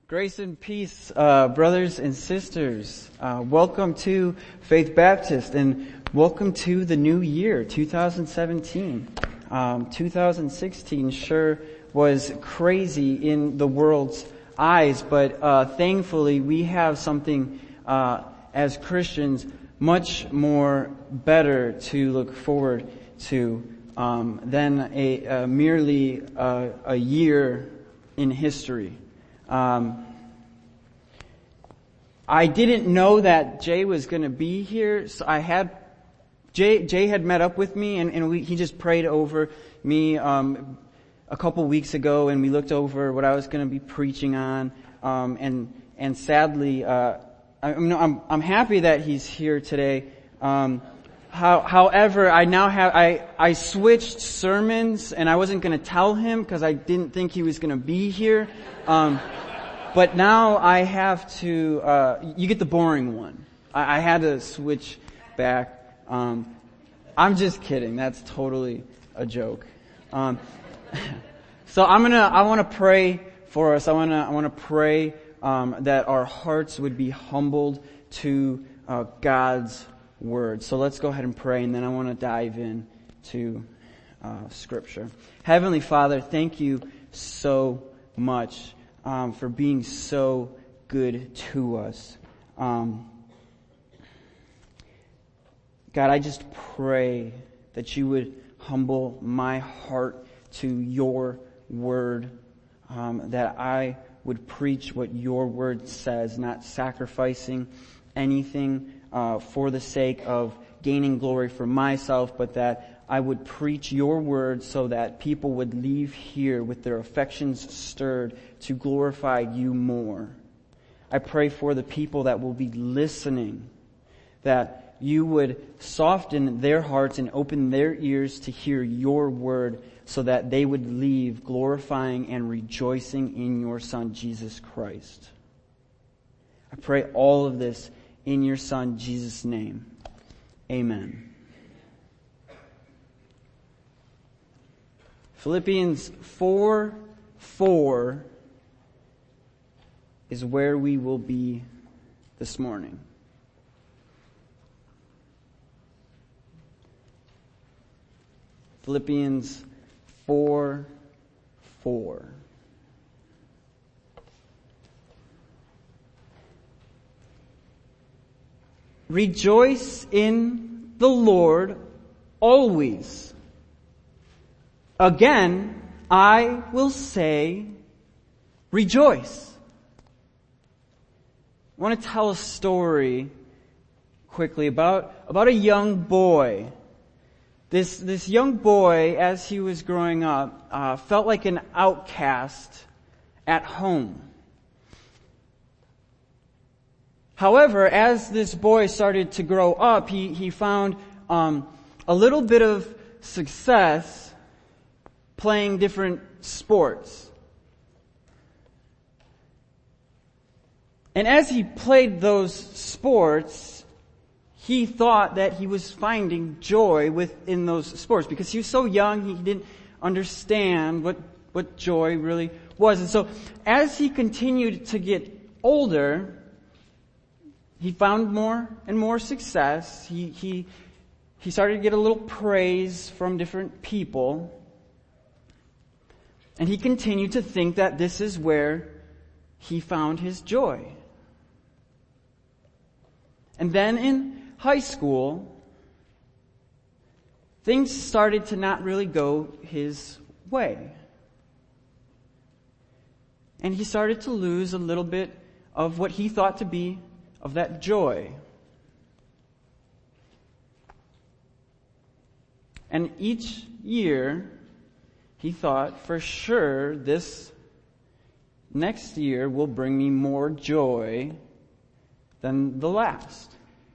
Grace and peace, brothers and sisters. Welcome to Faith Baptist and welcome to the new year, 2017. 2016 sure was crazy in the world's eyes, but thankfully we have something as Christians much more better to look forward to than merely a year in history. I didn't know that Jay was going to be here, so Jay had met up with me and he just prayed over me a couple weeks ago, and we looked over what I was going to be preaching on, and sadly I'm happy that he's here today. However, I switched sermons, and I wasn't going to tell him because I didn't think he was going to be here. But now I have to, you get the boring one. I had to switch back. I'm just kidding. That's totally a joke. So I want to pray for us. I want to pray, that our hearts would be humbled to, God's Word. So let's go ahead and pray, and then I want to dive in to, Scripture. Heavenly Father, thank you so much for being so good to us. God, I just pray that you would humble my heart to your word, that I would preach what your word says, not sacrificing anything for the sake of gaining glory for myself, but that I would preach your word so that people would leave here with their affections stirred to glorify you more. I pray for the people that will be listening, that you would soften their hearts and open their ears to hear your word so that they would leave glorifying and rejoicing in your Son, Jesus Christ. I pray all of this in your Son, Jesus' name. Amen. Philippians 4:4 is where we will be this morning. Philippians 4:4. Rejoice in the Lord always. Again, I will say, rejoice. I want to tell a story quickly about a young boy. This young boy, as he was growing up, felt like an outcast at home. However, as this boy started to grow up, he found a little bit of success playing different sports. And as he played those sports, he thought that he was finding joy within those sports because he was so young, he didn't understand what joy really was. And so as he continued to get older, he found more and more success. He started to get a little praise from different people. And he continued to think that this is where he found his joy. And then in high school, things started to not really go his way. And he started to lose a little bit of what he thought to be of that joy. And each year, he thought, for sure, this next year will bring me more joy than the last.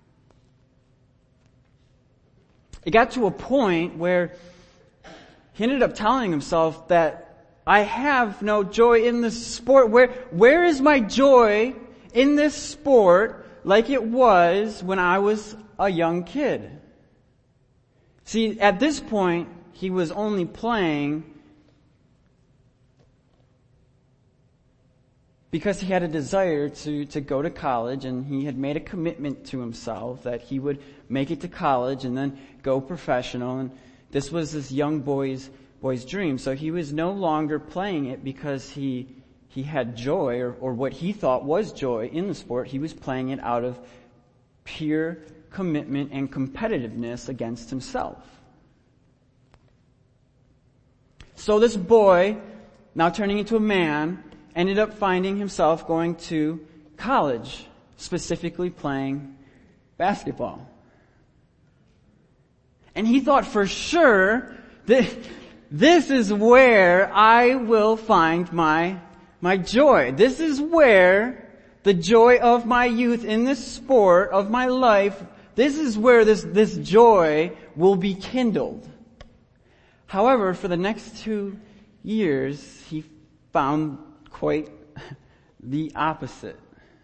It got to a point where he ended up telling himself that I have no joy in this sport. Where is my joy in this sport like it was when I was a young kid? See, at this point, he was only playing because he had a desire to go to college, and he had made a commitment to himself that he would make it to college and then go professional. And this was this young boy's dream. So he was no longer playing it because he had joy or what he thought was joy in the sport. He was playing it out of pure commitment and competitiveness against himself. So this boy, now turning into a man, ended up finding himself going to college, specifically playing basketball. And he thought for sure that this is where I will find my joy. This is where the joy of my youth in this sport of my life, this is where this joy will be kindled. However, for the next 2 years, he found quite the opposite.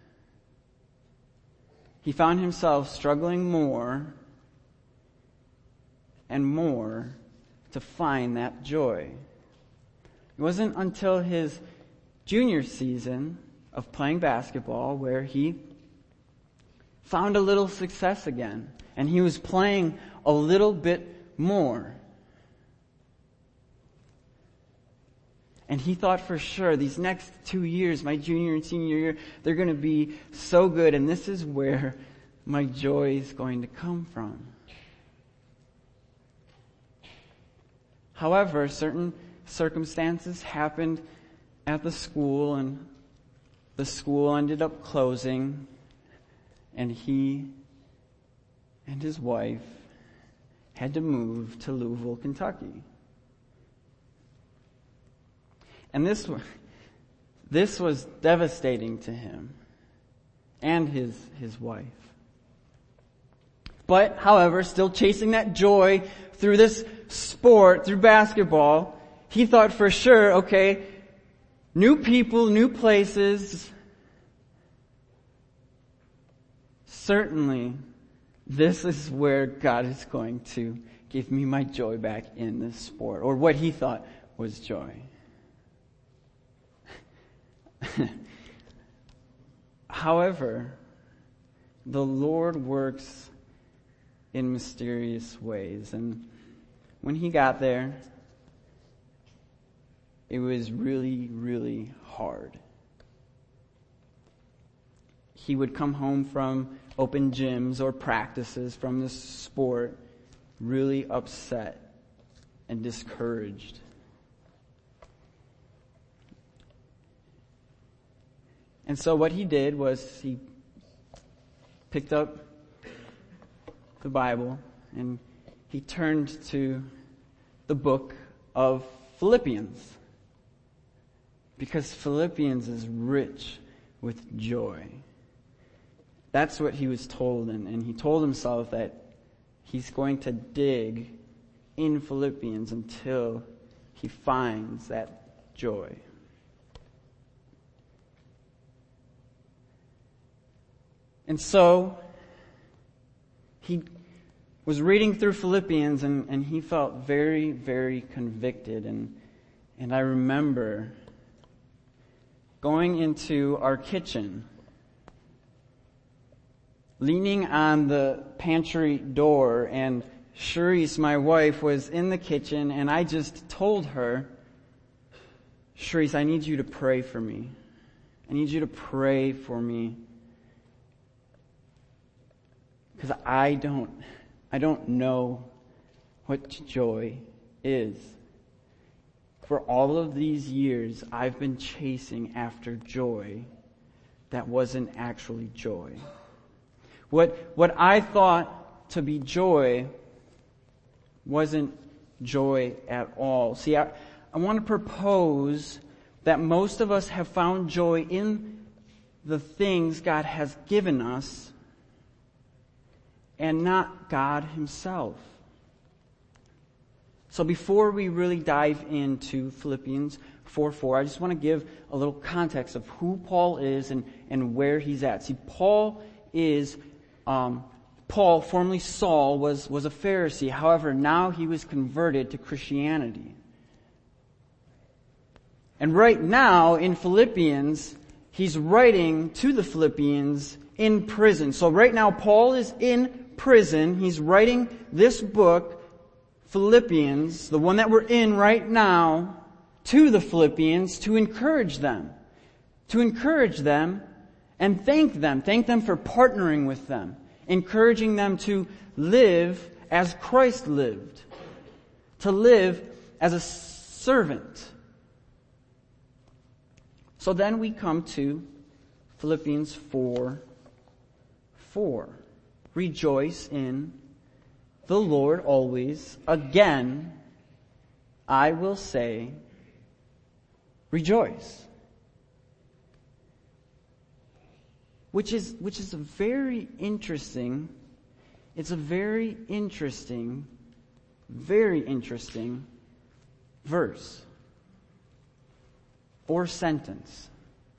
He found himself struggling more and more to find that joy. It wasn't until his junior season of playing basketball where he found a little success again, and he was playing a little bit more. And he thought for sure these next 2 years, my junior and senior year, they're going to be so good, and this is where my joy is going to come from. However, certain circumstances happened at the school, and the school ended up closing, and he and his wife had to move to Louisville, Kentucky. And this was devastating to him and his wife. But, however, still chasing that joy through this sport, through basketball, he thought for sure, okay, new people, new places, certainly this is where God is going to give me my joy back in this sport, or what he thought was joy. However, the Lord works in mysterious ways, and when he got there, it was really, really hard. He would come home from open gyms or practices from this sport really upset and discouraged. And so what he did was he picked up the Bible and he turned to the book of Philippians, because Philippians is rich with joy. That's what he was told, and he told himself that he's going to dig in Philippians until he finds that joy. And so he was reading through Philippians, and he felt very, very convicted. And I remember going into our kitchen, leaning on the pantry door, and Cherise, my wife, was in the kitchen, and I just told her, Cherise, I need you to pray for me. I need you to pray for me. Because I don't know what joy is. For all of these years, I've been chasing after joy that wasn't actually joy. What I thought to be joy wasn't joy at all. See, I want to propose that most of us have found joy in the things God has given us, and not God himself. So before we really dive into Philippians 4:4, I just want to give a little context of who Paul is and where he's at. See, Paul, formerly Saul, was a Pharisee. However, now he was converted to Christianity. And right now in Philippians, he's writing to the Philippians in prison. So right now Paul is in prison. He's writing this book, Philippians, the one that we're in right now, to the Philippians to encourage them. To encourage them and thank them. Thank them for partnering with them. Encouraging them to live as Christ lived. To live as a servant. So then we come to Philippians 4:4. Rejoice in the Lord always. Again, I will say, rejoice. Which is a very interesting, it's a very interesting verse or sentence.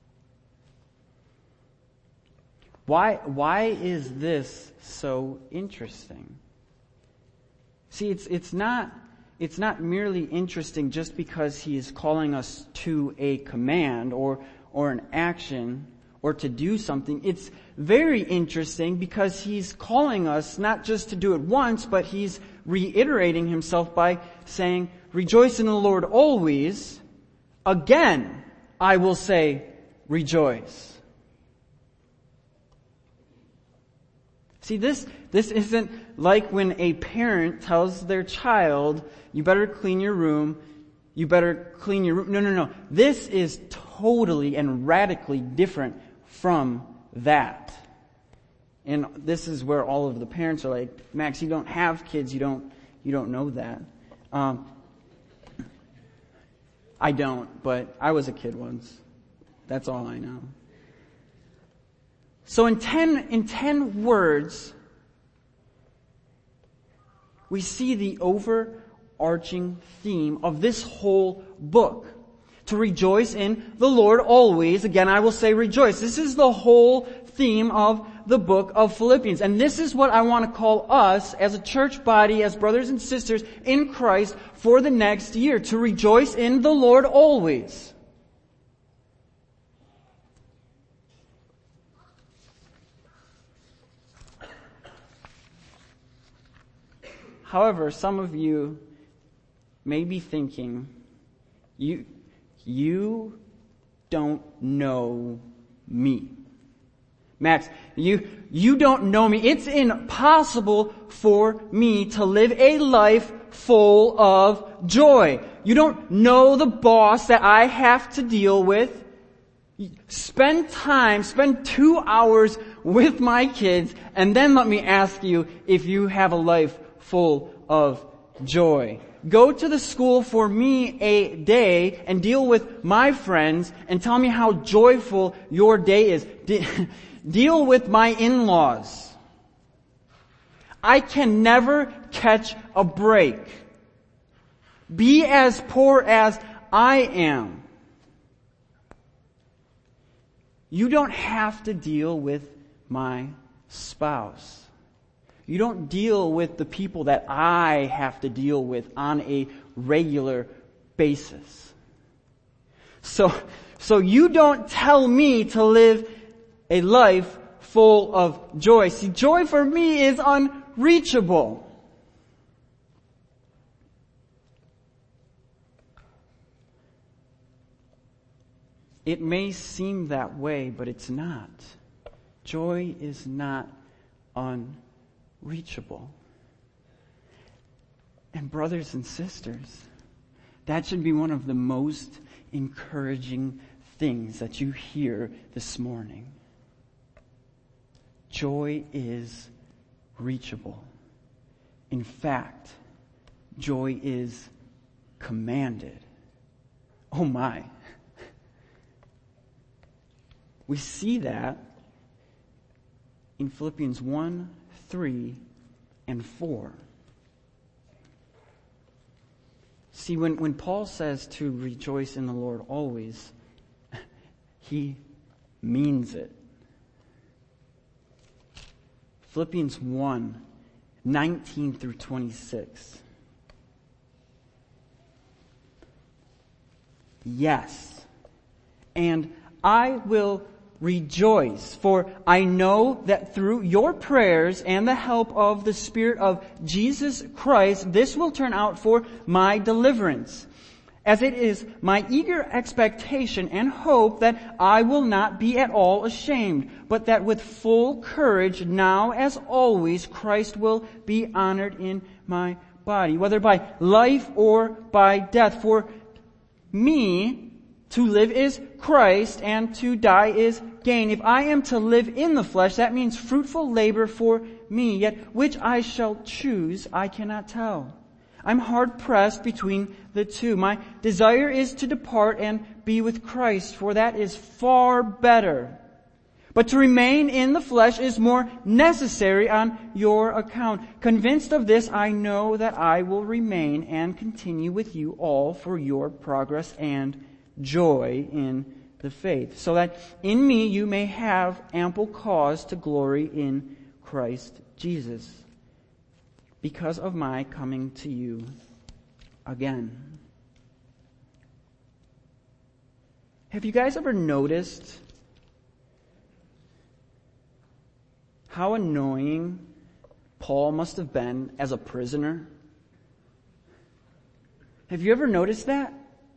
Why is this so interesting? See, it's not merely interesting just because he is calling us to a command or an action or to do something. It's very interesting because he's calling us not just to do it once, but he's reiterating himself by saying, rejoice in the Lord always. Again, I will say, rejoice. See, this isn't like when a parent tells their child, you better clean your room, you better clean your room. No. This is totally and radically different from that. And this is where all of the parents are like, Max, you don't have kids, you don't know that. I don't, but I was a kid once. That's all I know. So in 10 words, we see the overarching theme of this whole book. To rejoice in the Lord always. Again, I will say rejoice. This is the whole theme of the book of Philippians. And this is what I want to call us as a church body, as brothers and sisters in Christ for the next year. To rejoice in the Lord always. However, some of you may be thinking, you don't know me. Max, you don't know me. It's impossible for me to live a life full of joy. You don't know the boss that I have to deal with. Spend 2 hours with my kids, and then let me ask you if you have a life full of joy. Go to the school for me a day and deal with my friends and tell me how joyful your day is. Deal with my in-laws. I can never catch a break. Be as poor as I am. You don't have to deal with my spouse. You don't deal with the people that I have to deal with on a regular basis. So you don't tell me to live a life full of joy. See, joy for me is unreachable. It may seem that way, but it's not. Joy is not unreachable. And brothers and sisters, that should be one of the most encouraging things that you hear this morning. Joy is reachable. In fact, joy is commanded. Oh my. We see that in Philippians 1, 3, and 4. See, when Paul says to rejoice in the Lord always, he means it. Philippians 1, 19 through 26. Yes, and I will rejoice, for I know that through your prayers and the help of the Spirit of Jesus Christ, this will turn out for my deliverance. As it is my eager expectation and hope that I will not be at all ashamed, but that with full courage, now as always, Christ will be honored in my body, whether by life or by death. For me, to live is Christ, and to die is gain. If I am to live in the flesh, that means fruitful labor for me, yet which I shall choose, I cannot tell. I'm hard pressed between the two. My desire is to depart and be with Christ, for that is far better. But to remain in the flesh is more necessary on your account. Convinced of this, I know that I will remain and continue with you all for your progress and joy in the faith, so that in me you may have ample cause to glory in Christ Jesus, because of my coming to you again. Have you guys ever noticed how annoying Paul must have been as a prisoner? Have you ever noticed that?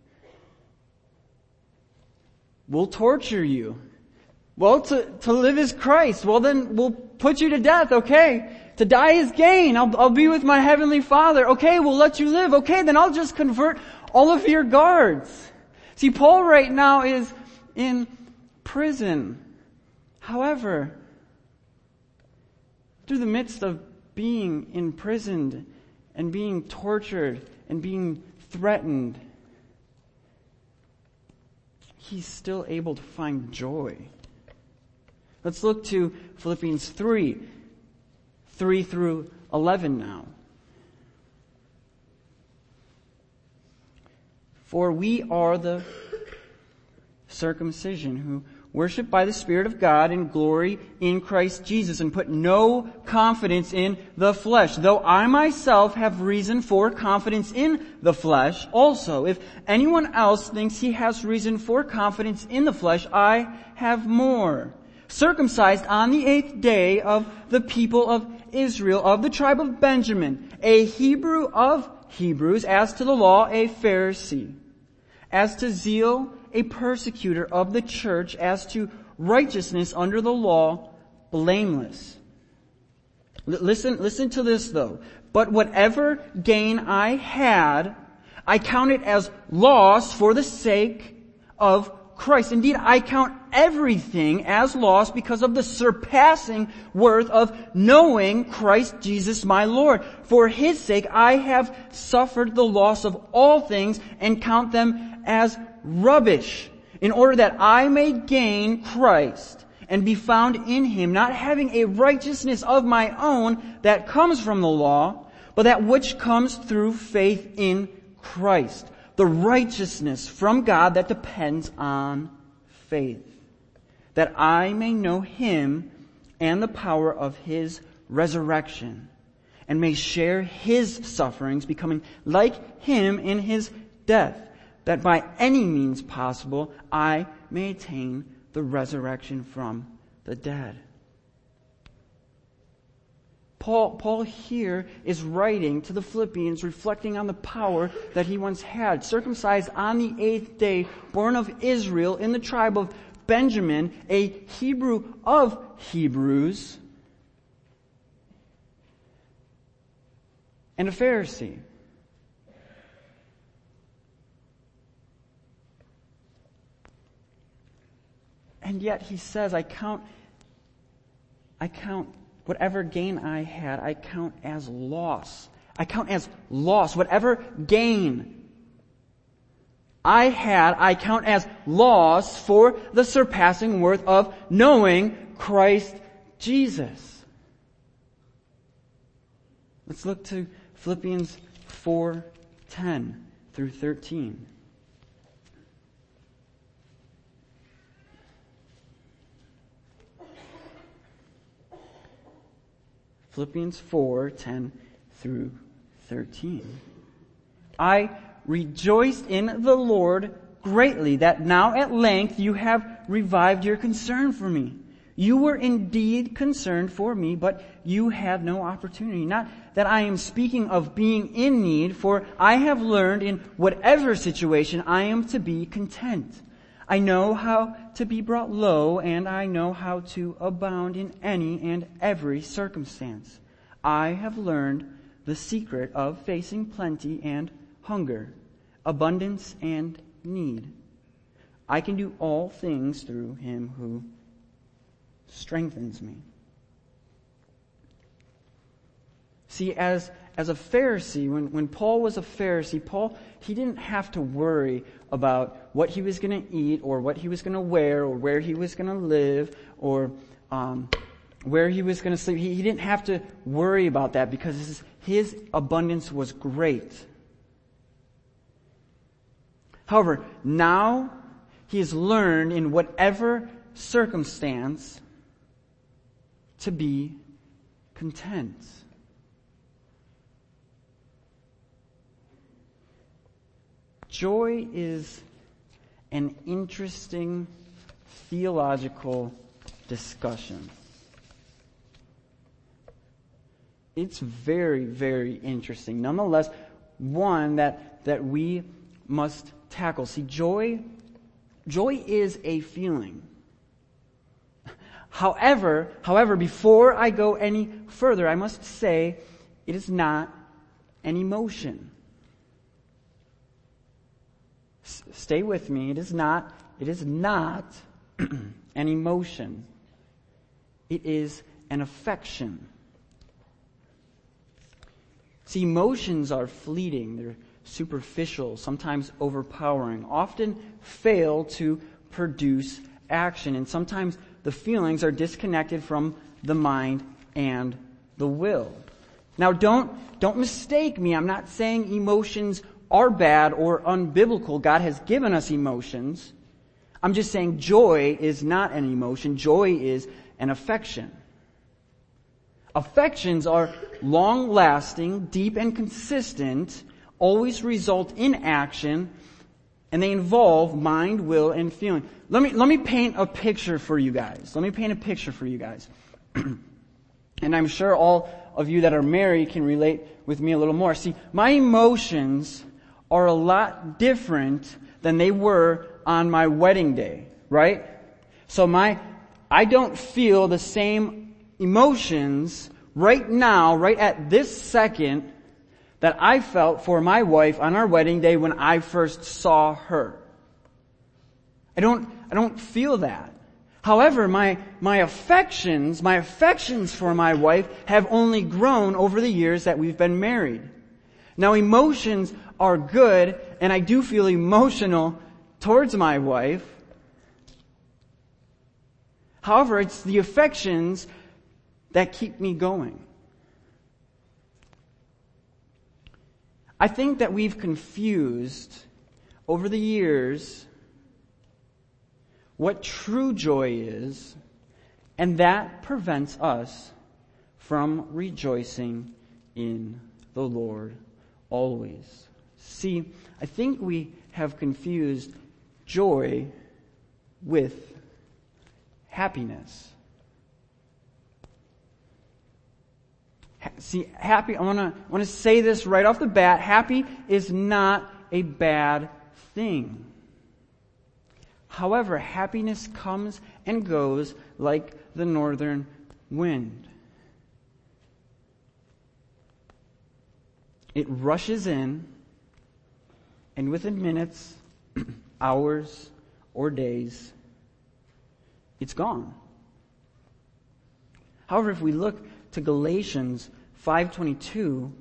We'll torture you. Well, to live is Christ. Well, then we'll put you to death. Okay. To die is gain. I'll be with my heavenly Father. Okay, we'll let you live. Okay, then I'll just convert all of your guards. See, Paul right now is in prison. However, through the midst of being imprisoned and being tortured and being threatened, he's still able to find joy. Let's look to Philippians 3 through 11 now. For we are the circumcision who worship by the Spirit of God and glory in Christ Jesus, and put no confidence in the flesh, though I myself have reason for confidence in the flesh also. If anyone else thinks he has reason for confidence in the flesh, I have more. Circumcised on the 8th day of the people of Israel, of the tribe of Benjamin, a Hebrew of Hebrews, as to the law, a Pharisee, as to zeal, a persecutor of the church, as to righteousness under the law, blameless. Listen to this though. But whatever gain I had, I count it as loss for the sake of Christ. Indeed, I count everything as loss because of the surpassing worth of knowing Christ Jesus my Lord. For His sake I have suffered the loss of all things and count them as rubbish, in order that I may gain Christ and be found in Him, not having a righteousness of my own that comes from the law, but that which comes through faith in Christ, the righteousness from God that depends on faith, that I may know Him and the power of His resurrection, and may share His sufferings, becoming like Him in His death, that by any means possible I may attain the resurrection from the dead. Paul here is writing to the Philippians, reflecting on the power that he once had. Circumcised on the 8th day, born of Israel, in the tribe of Benjamin, a Hebrew of Hebrews, and a Pharisee. And yet he says, I count whatever gain I had, I count as loss. I count as loss. Whatever gain I had, I count as loss for the surpassing worth of knowing Christ Jesus. Let's look to Philippians 4:10 through 13. Philippians 4:10 through 13. I rejoiced in the Lord greatly that now at length you have revived your concern for me. You were indeed concerned for me, but you had no opportunity. Not that I am speaking of being in need, for I have learned in whatever situation I am to be content. I know how to be brought low, and I know how to abound in any and every circumstance. I have learned the secret of facing plenty and hunger, abundance and need. I can do all things through him who strengthens me. See, as a Pharisee, when Paul was a Pharisee, he didn't have to worry about what he was going to eat or what he was going to wear or where he was going to live or where he was going to sleep. He didn't have to worry about that because his abundance was great. However, now he has learned in whatever circumstance to be content. Joy is an interesting theological discussion. It's very, very interesting. Nonetheless, one that we must tackle. See, joy is a feeling. However, before I go any further, I must say it is not an emotion. Stay with me. It is not an emotion. It is an affection. See, emotions are fleeting. They're superficial, sometimes overpowering, often fail to produce action, and sometimes the feelings are disconnected from the mind and the will. Now, don't mistake me. I'm not saying emotions are bad or unbiblical. God has given us emotions. I'm just saying joy is not an emotion. Joy is an affection. Affections are long-lasting, deep and consistent, always result in action, and they involve mind, will, and feeling. Let me paint a picture for you guys. And I'm sure all of you that are married can relate with me a little more. See, my emotions are a lot different than they were on my wedding day, right? So I don't feel the same emotions right now, right at this second, that I felt for my wife on our wedding day when I first saw her. I don't feel that. However, my affections for my wife have only grown over the years that we've been married. Now, emotions are good, and I do feel emotional towards my wife. However, it's the affections that keep me going. I think that we've confused over the years what true joy is, and that prevents us from rejoicing in the Lord always. See, I think we have confused joy with happiness. See, happy, I want to say this right off the bat. Happy is not a bad thing. However, happiness comes and goes like the northern wind. It rushes in, and within minutes, hours, or days, it's gone. However, if we look to Galatians 5:22,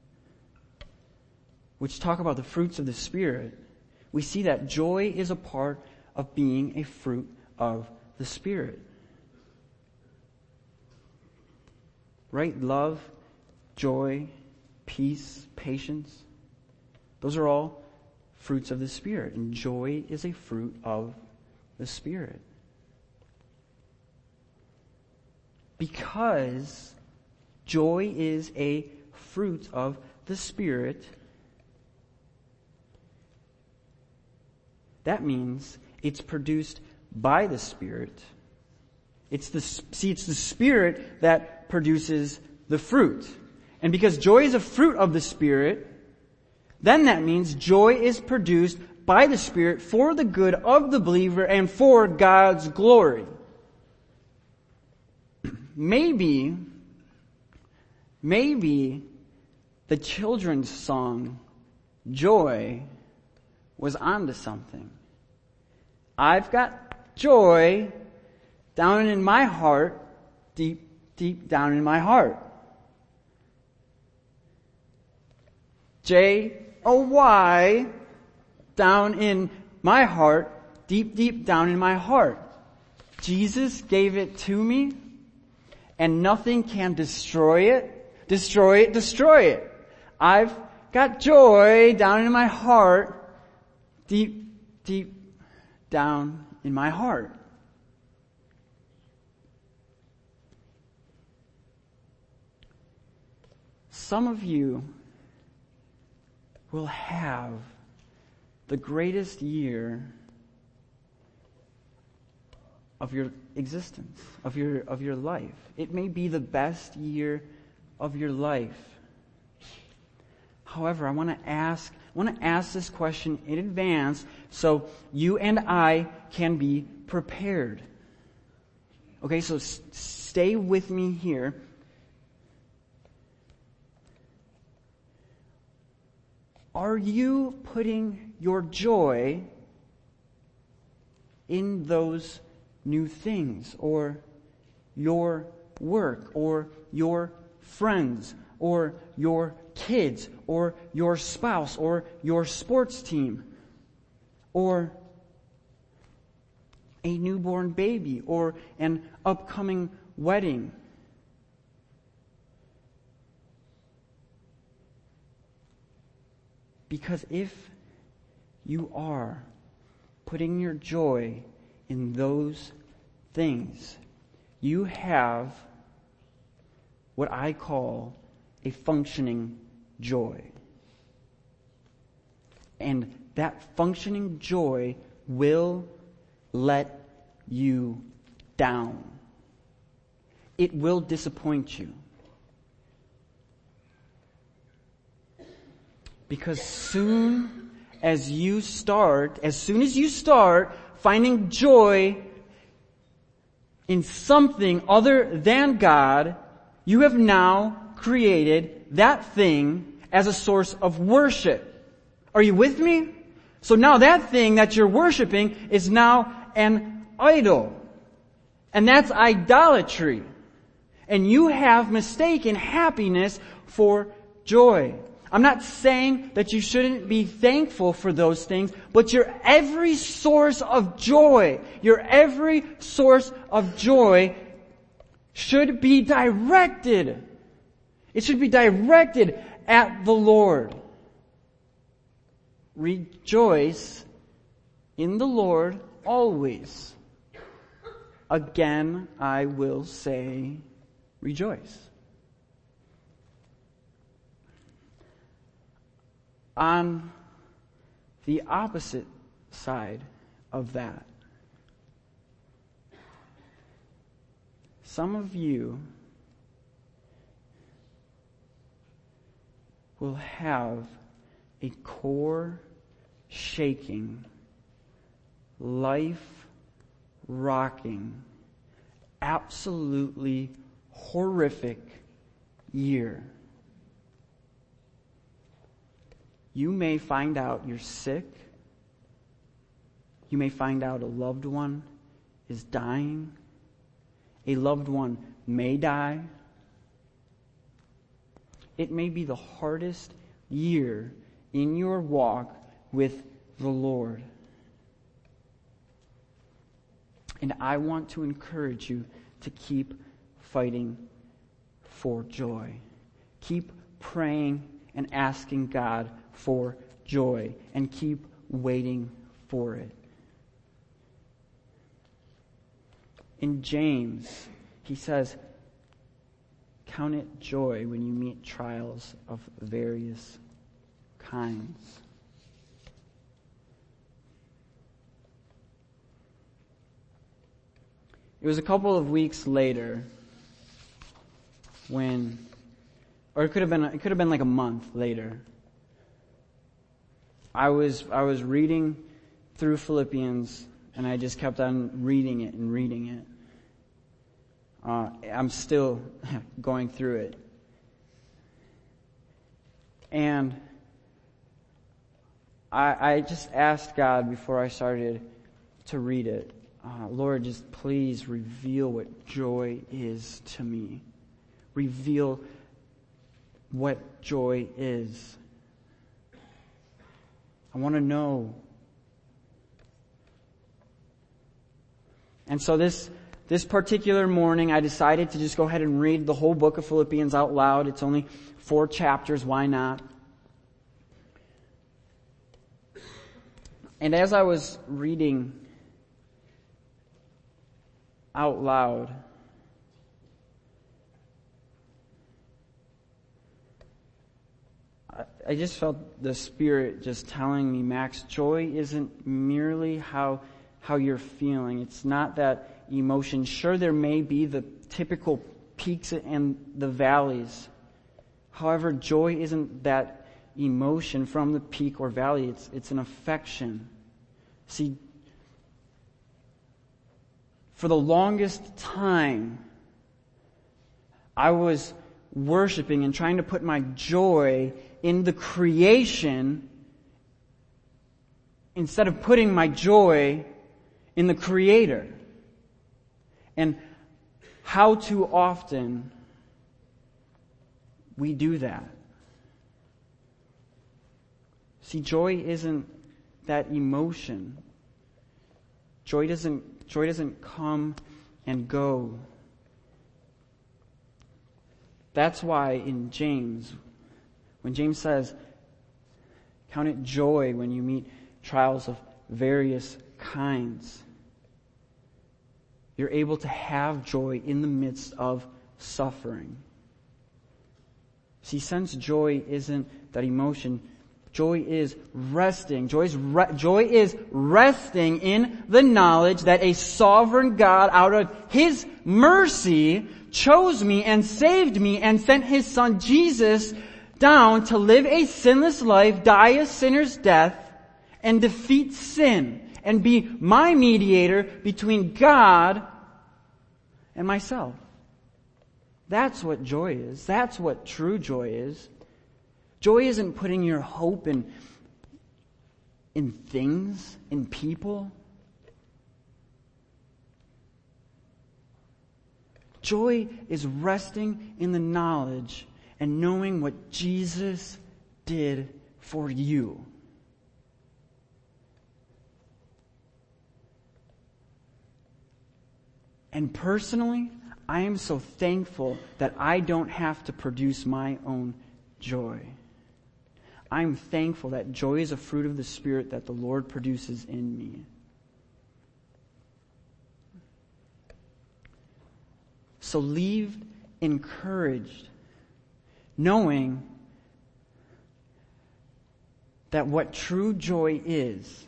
which talk about the fruits of the Spirit, we see that joy is a part of being a fruit of the Spirit. Right? Love, joy, peace, patience. Those are all fruits of the Spirit, and joy is a fruit of the Spirit. Because joy is a fruit of the Spirit, that means it's produced by the Spirit. It's the Spirit that produces the fruit. And because joy is a fruit of the Spirit, then that means joy is produced by the Spirit for the good of the believer and for God's glory. Maybe the children's song, Joy, was onto something. I've got joy down in my heart, deep, deep down in my heart. Joy down in my heart, deep, deep down in my heart. Jesus gave it to me, and nothing can destroy it. Destroy it. I've got joy down in my heart, deep, deep down in my heart. Some of you will have the greatest year of your existence, of your life. It may be the best year of your life. However, I want to ask this question in advance so you and I can be prepared. Okay, so stay with me here. Are you putting your joy in those new things, or your work, or your friends, or your kids, or your spouse, or your sports team, or a newborn baby, or an upcoming wedding? Because if you are putting your joy in those things, you have what I call a functioning joy. And that functioning joy will let you down. It will disappoint you. Because as soon as you start finding joy in something other than God, you have now created that thing as a source of worship. Are you with me? So now that thing that you're worshiping is now an idol. And that's idolatry. And you have mistaken happiness for joy. I'm not saying that you shouldn't be thankful for those things, but your every source of joy should be directed. It should be directed at the Lord. Rejoice in the Lord always. Again, I will say, rejoice. On the opposite side of that, some of you will have a core-shaking, life-rocking, absolutely horrific year. You may find out you're sick. You may find out a loved one is dying. A loved one may die. It may be the hardest year in your walk with the Lord. And I want to encourage you to keep fighting for joy. Keep praying and asking God for joy, and keep waiting for it. In James, he says, count it joy when you meet trials of various kinds. It was a couple of weeks later or it could have been like a month later. I was reading through Philippians, and I just kept on reading it and reading it. I'm still going through it. And I just asked God before I started to read it, Lord, just please reveal what joy is to me. Reveal what joy is. I want to know. And so this particular morning, I decided to just go ahead and read the whole book of Philippians out loud. It's only 4 chapters. Why not? And as I was reading out loud, I just felt the Spirit just telling me, Max, joy isn't merely how you're feeling. It's not that emotion. Sure, there may be the typical peaks and the valleys. However, joy isn't that emotion from the peak or valley. It's an affection. See, for the longest time, I was worshiping and trying to put my joy in the creation instead of putting my joy in the Creator. And how too often we do that. See, joy isn't that emotion. Joy doesn't come and go. That's why in James, when James says, count it joy when you meet trials of various kinds, you're able to have joy in the midst of suffering. See, since joy isn't that emotion, joy is resting. Joy is resting in the knowledge that a sovereign God, out of His mercy, chose me and saved me and sent His Son Jesus down to live a sinless life, die a sinner's death, and defeat sin, and be my mediator between God and myself. That's what joy is. That's what true joy is. Joy isn't putting your hope in things, in people. Joy is resting in the knowledge and knowing what Jesus did for you. And personally, I am so thankful that I don't have to produce my own joy. I'm thankful that joy is a fruit of the Spirit that the Lord produces in me. So leave encouraged, knowing that what true joy is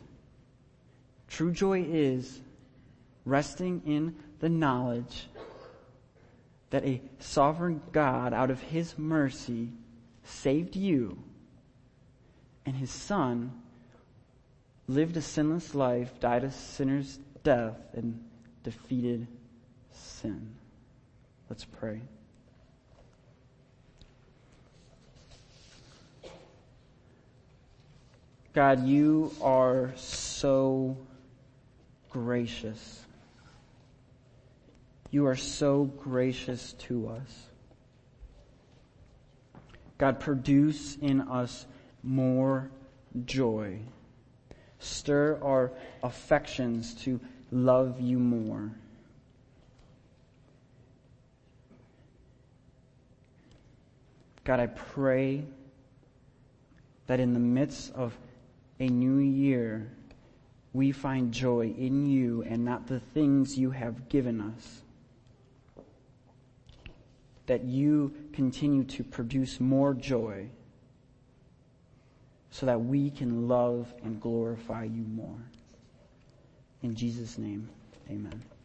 resting in the knowledge that a sovereign God, out of His mercy, saved you, and His Son lived a sinless life, died a sinner's death, and defeated sin. Let's pray. God, you are so gracious. You are so gracious to us. God, produce in us more joy. Stir our affections to love you more. God, I pray that in the midst of a new year, we find joy in you and not the things you have given us. That you continue to produce more joy so that we can love and glorify you more. In Jesus' name, amen.